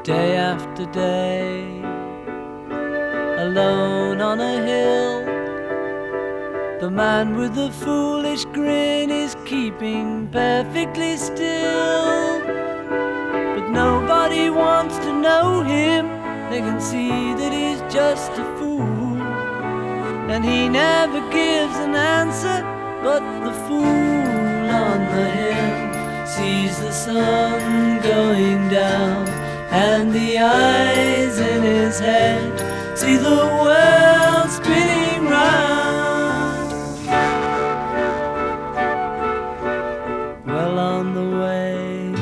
Day after day, alone on a hill, the man with the foolish grin is keeping perfectly still. But nobody wants to know him, they can see that he's just a fool. And he never gives an answer, but the fool on the hill sees the sun going down, and the eyes in his head see the world spinning round. Well on the way,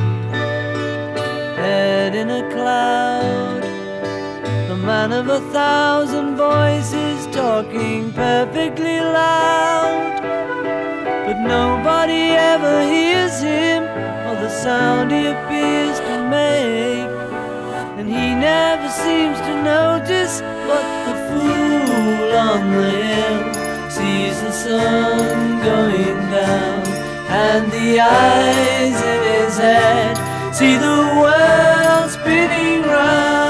head in a cloud, the man of 1,000 voices talking perfectly loud. But nobody ever hears him or the sound he appears to make, and he never seems to notice. But the fool on the hill sees the sun going down, and the eyes in his head see the world spinning round.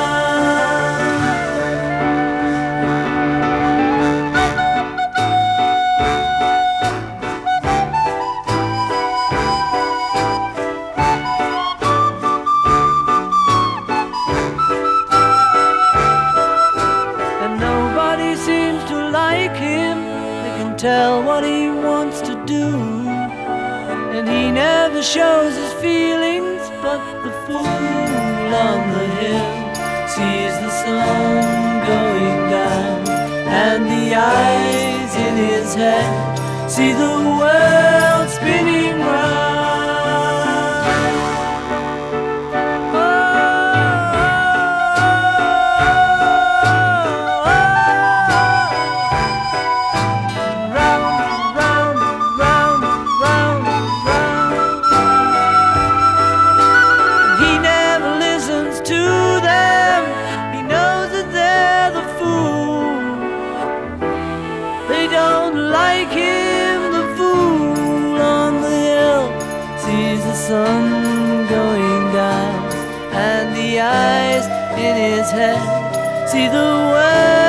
Tell what he wants to do, and he never shows his feelings. But the fool on the hill sees the sun going down, and the eyes in his head see the world spinning round. Sun going down, and the eyes in his head see the world